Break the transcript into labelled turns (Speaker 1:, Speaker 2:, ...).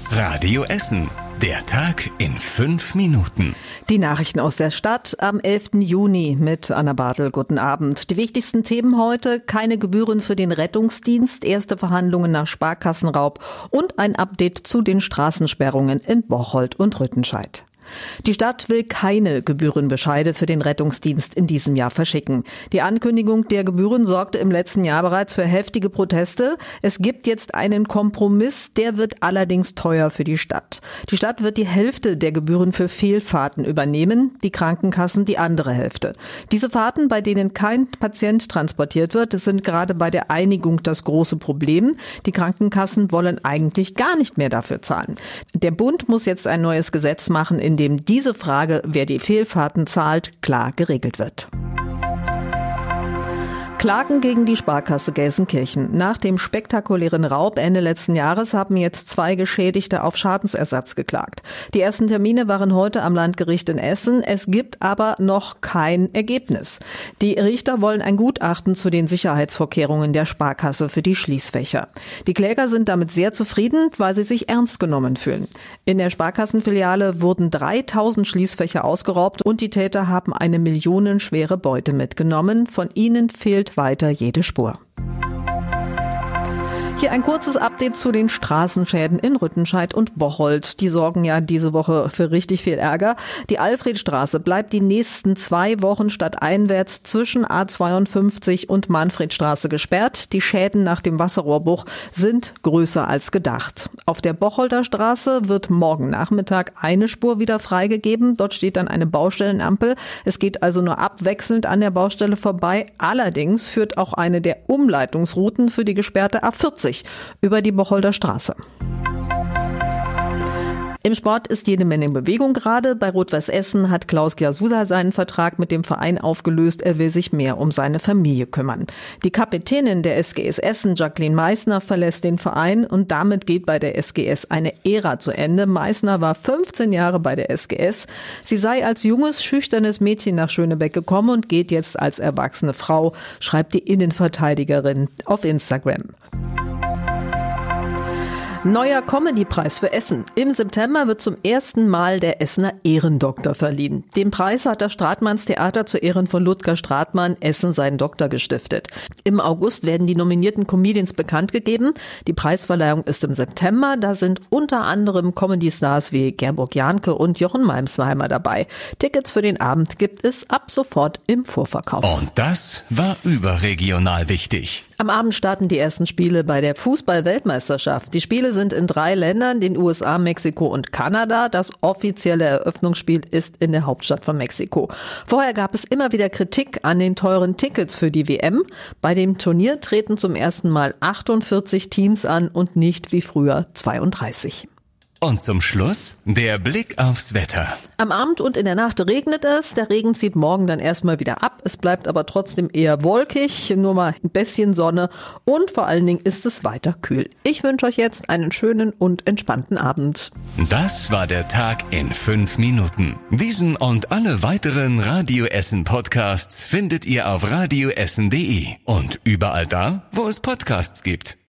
Speaker 1: Radio Essen. Der Tag in 5 Minuten.
Speaker 2: Die Nachrichten aus der Stadt am 11. Juni mit Anna Bartel. Guten Abend. Die wichtigsten Themen heute: keine Gebühren für den Rettungsdienst, erste Verhandlungen nach Sparkassenraub und ein Update zu den Straßensperrungen in Bocholt und Rüttenscheid. Die Stadt will keine Gebührenbescheide für den Rettungsdienst in diesem Jahr verschicken. Die Ankündigung der Gebühren sorgte im letzten Jahr bereits für heftige Proteste. Es gibt jetzt einen Kompromiss, der wird allerdings teuer für die Stadt. Die Stadt wird die Hälfte der Gebühren für Fehlfahrten übernehmen, die Krankenkassen die andere Hälfte. Diese Fahrten, bei denen kein Patient transportiert wird, sind gerade bei der Einigung das große Problem. Die Krankenkassen wollen eigentlich gar nicht mehr dafür zahlen. Der Bund muss jetzt ein neues Gesetz machen, in dem diese Frage, wer die Fehlfahrten zahlt, klar geregelt wird. Klagen gegen die Sparkasse Gelsenkirchen. Nach dem spektakulären Raub Ende letzten Jahres haben jetzt 2 Geschädigte auf Schadensersatz geklagt. Die ersten Termine waren heute am Landgericht in Essen. Es gibt aber noch kein Ergebnis. Die Richter wollen ein Gutachten zu den Sicherheitsvorkehrungen der Sparkasse für die Schließfächer. Die Kläger sind damit sehr zufrieden, weil sie sich ernst genommen fühlen. In der Sparkassenfiliale wurden 3000 Schließfächer ausgeraubt und die Täter haben eine millionenschwere Beute mitgenommen. Von ihnen fehlt weiter jede Spur. Hier ein kurzes Update zu den Straßenschäden in Rüttenscheid und Bocholt. Die sorgen ja diese Woche für richtig viel Ärger. Die Alfredstraße bleibt die nächsten 2 Wochen stadteinwärts zwischen A52 und Manfredstraße gesperrt. Die Schäden nach dem Wasserrohrbruch sind größer als gedacht. Auf der Bocholter Straße wird morgen Nachmittag eine Spur wieder freigegeben. Dort steht dann eine Baustellenampel. Es geht also nur abwechselnd an der Baustelle vorbei. Allerdings führt auch eine der Umleitungsrouten für die gesperrte A40 über die Bocholter Straße. Im Sport ist jede Menge Bewegung gerade. Bei Rot-Weiß Essen hat Klaus Giasuda seinen Vertrag mit dem Verein aufgelöst. Er will sich mehr um seine Familie kümmern. Die Kapitänin der SGS Essen, Jacqueline Meissner, verlässt den Verein und damit geht bei der SGS eine Ära zu Ende. Meissner war 15 Jahre bei der SGS. Sie sei als junges, schüchternes Mädchen nach Schönebeck gekommen und geht jetzt als erwachsene Frau, schreibt die Innenverteidigerin auf Instagram. Neuer Comedy-Preis für Essen. Im September wird zum ersten Mal der Essener Ehrendoktor verliehen. Den Preis hat das Stratmannstheater zu Ehren von Ludger Stratmann Essen seinen Doktor gestiftet. Im August werden die nominierten Comedians bekannt gegeben. Die Preisverleihung ist im September. Da sind unter anderem Comedy-Stars wie Gerburg Jahnke und Jochen Malmsheimer dabei. Tickets für den Abend gibt es ab sofort im Vorverkauf.
Speaker 1: Und das war überregional wichtig.
Speaker 2: Am Abend starten die ersten Spiele bei der Fußball-Weltmeisterschaft. Die Spiele sind in 3 Ländern, den USA, Mexiko und Kanada. Das offizielle Eröffnungsspiel ist in der Hauptstadt von Mexiko. Vorher gab es immer wieder Kritik an den teuren Tickets für die WM. Bei dem Turnier treten zum ersten Mal 48 Teams an und nicht wie früher 32.
Speaker 1: Und zum Schluss der Blick aufs Wetter.
Speaker 2: Am Abend und in der Nacht regnet es. Der Regen zieht morgen dann erstmal wieder ab. Es bleibt aber trotzdem eher wolkig, nur mal ein bisschen Sonne und vor allen Dingen ist es weiter kühl. Ich wünsche euch jetzt einen schönen und entspannten Abend.
Speaker 1: Das war der Tag in 5 Minuten. Diesen und alle weiteren Radio Essen Podcasts findet ihr auf radioessen.de und überall da, wo es Podcasts gibt.